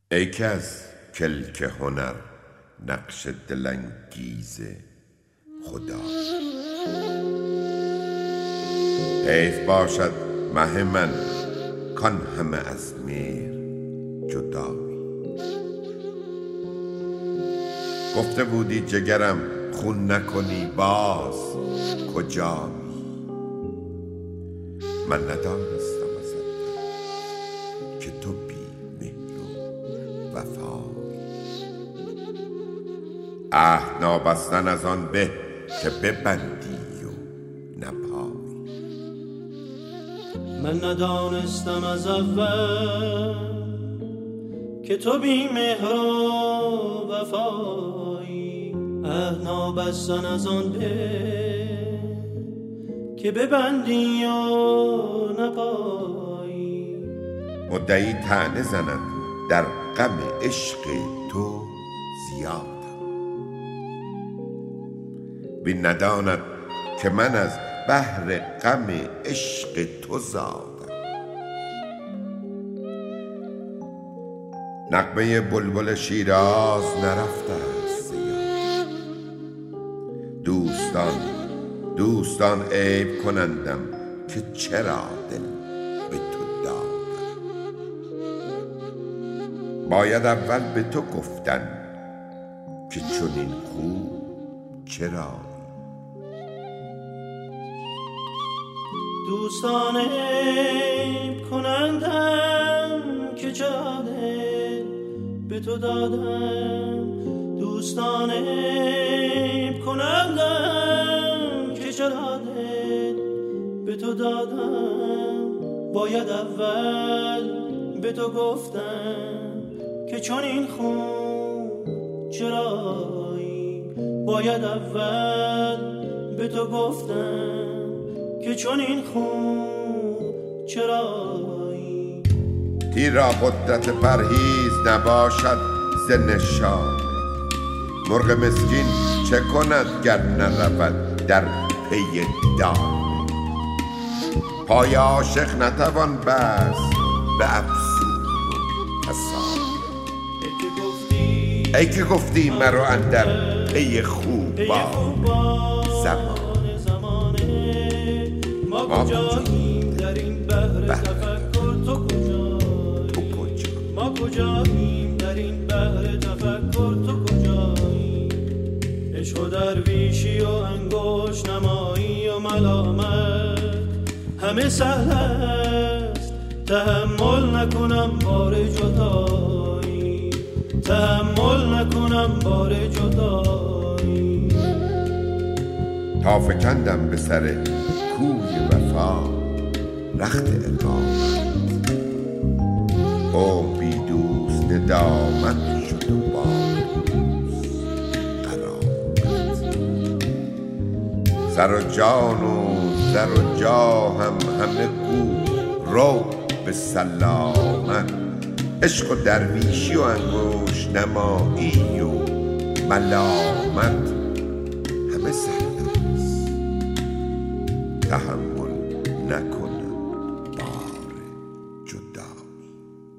ای که از کلک هنر نقش دلانگیز خدا. حیف باشد مه من کان همه از مهر جدایی. گفته بودی جگرم خون نکنی، باز کجایی؟ من ندانستم ازت که تو بی مهر و وفایی. عهد نابستن از آن به که ببندی و نپایی. من ندانستم از اول که تو بی مهر و وفایی. عهد نابستن از آن به که ببندی و نپایی. مدعی طعنه زند در غم عشق تو زیادم، بین نداند که من از بحر غم عشق تو زادم. نغمه بلبل شیراز نرفته است ز یاد. دوستان عیب کنندم که چرا دل به تو دادم. باید اول به تو گفتن که چنین خوب چرا. دوستان عیب کنندم که چرا دل به تو دادم. دوستان عیب کنندم که چرا دل به تو دادم. باید اول به تو گفتم که چون این خون چرایی. باید اول به تو گفتم که چون این خون چرایی. تیر را قدرت پرهیز نباشد ز نشانه. مرغ مسکین چه کند گر نرود در پی دانه. پای عاشق نتوان بست به افسون و فسانه. ای که گفتی مرو اندر پی خوبان زمانه. ما کجاییم در این بحر تفکر، تو کجایی؟ ما کجاییم در این بحر تفکر، تو کجایی؟ عشق و درویشی و انگشت نمایی و ملامت همه سهل است. تحمل نکنم بار جدایی، تحمل نکنم بار جدایی. تا فکندم به سر کوی وفا رخت اقامت. قوم بی دوست ندامت شد و با دوست قرامت. سر و جان و زر و جاه همه گو رو به سلامت. عشق و درویشی و انگشت نمایی و ملامت همه سهل است. تحمل نکنم بار جدایی.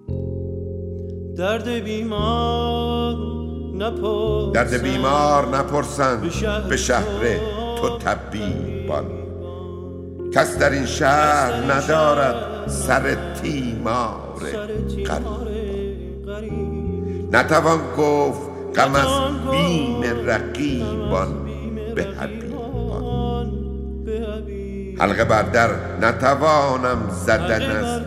درد بیمار نپرسند به شهر تو طبیبان. کس در این شهر ندارد سر تیمار غریبان. نتوان گفت غم از بیم رقیبان به حبیبان. حلقه بر در نتوانم زدن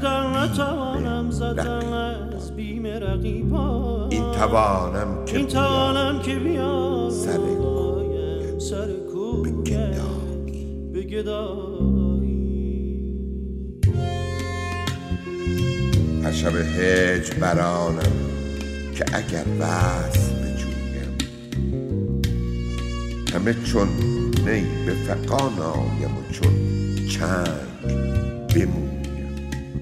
از بیم رقیبان. این توانم که بیام سر کویم به گدایی. هر شب هجر برانم که اگر وصل بجویم. همه چون نی به فغان آیم و چون چنگ بمویم.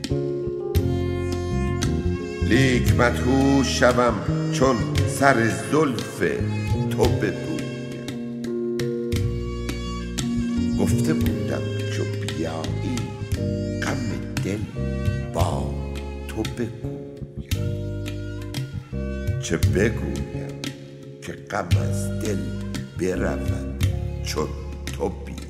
لیک مدهوش شوم چون سر زلف تو ببویم. گفته بودم چو بیایی غم دل با تو بگویم. چه بگویم که غم از دل برود چون تو بیایی.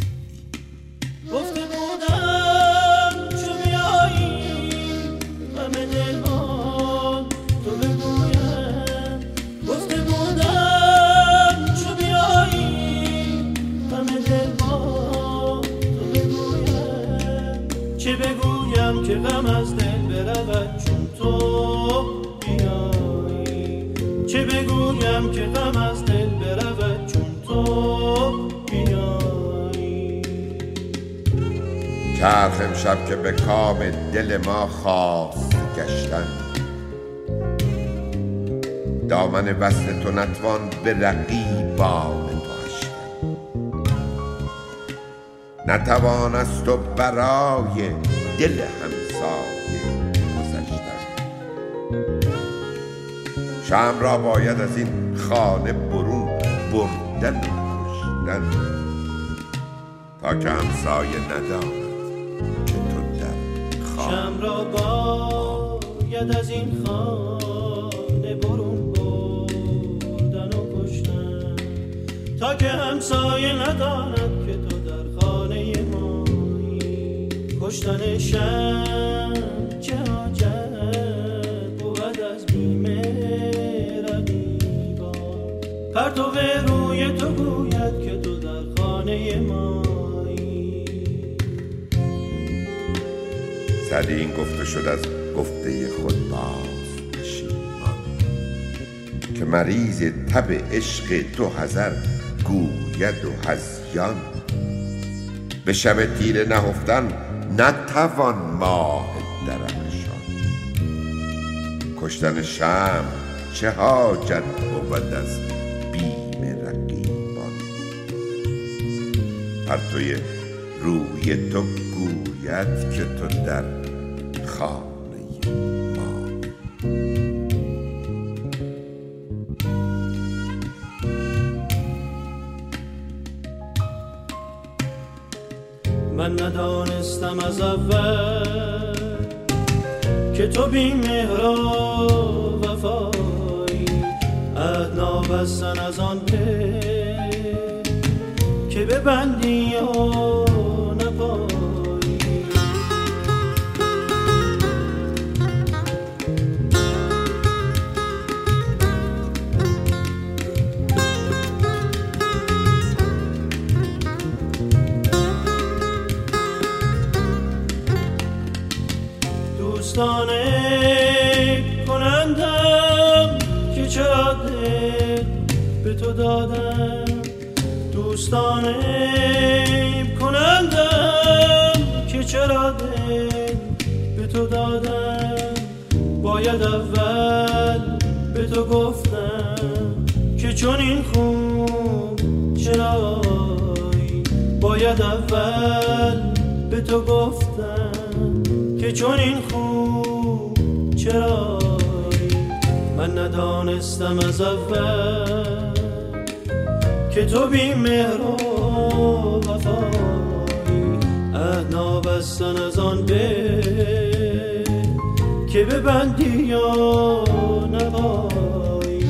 گفته بودم چو بیایی غم دل با تو بگویم. گفته بودم چو بیایی غم دل با تو بگویم. چه بگویم که غم از دل برود چون تو بیایی. چه بگویم که غم از دل برود چون تو بیایی. چرخ امشب که به کام دل ما خواست گشتن، دامن وصل تو نتوان به رقیبان تو هشتن. نتوان از تو برای دل همسایه گذشتن. شمع را باید از این خانه برون بردن و کشتن، تا که همسایه نداند که تو در خانه. شمع را باید از این خانه برون بردن و کشتن، تا که همسایه نداند که تو در خانه مایی. کشتن شمع چه حاجت بود از بیم رقیبان. پرتو روی تو گوید که تو در خانه مایی. سر این گفته شد از گفته خود باز پشیمان، که مریض تب عشق تو حذر گوید و هذیان. به شب تیره نهفتن نتوان ماه درخشان. کشتن شمع چه حاجت بود از بیم رقیبان. پرتوی روی تو گوید که تو در خانه ما. من ندانستم از اول که تو بی مهر و وفایی. عهد نابستن از آن به که ببندی و نپایی. دوستانه کنندم که چرا دل به تو دادم. دوستانه کنندم که چرا دل به تو دادم. باید اول به تو گفتم که چون این خون چرایی. باید اول به تو گفتم که چون این خوب چرایی. من ندانستم از اول که تو بی مهر و وفایی. عهد نابستن از آن به که ببندی یا نبایی.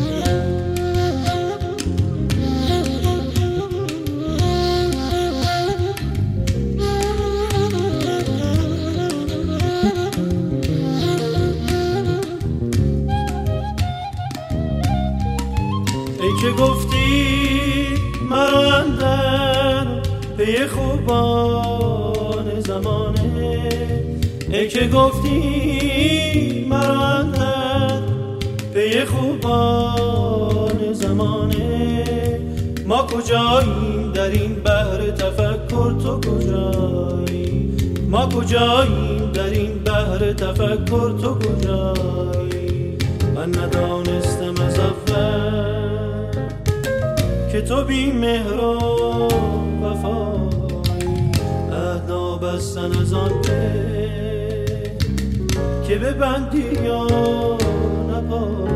ای که گفتی مرا اندر پی خوبان زمانه. ای که گفتی مرا اندر پی خوبان زمانه. ما کجاییم در این بحر تفکر تو کجایی. ما کجاییم در این بحر تفکر تو کجایی. من ندانستم از اول که تو بی مهر و وفایی. عهد نابستن از آن که ببندی یا نپایی.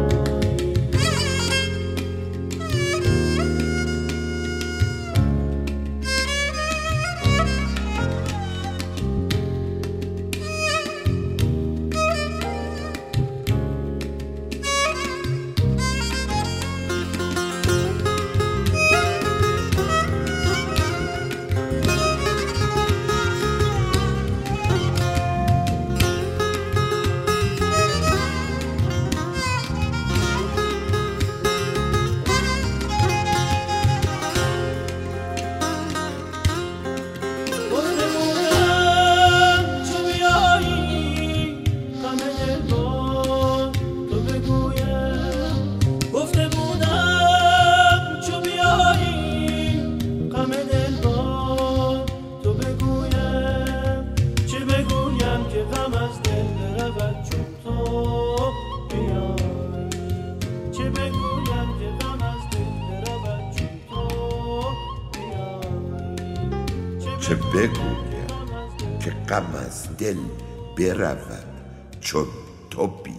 چه بگویم که غم از دل برود چون تو بی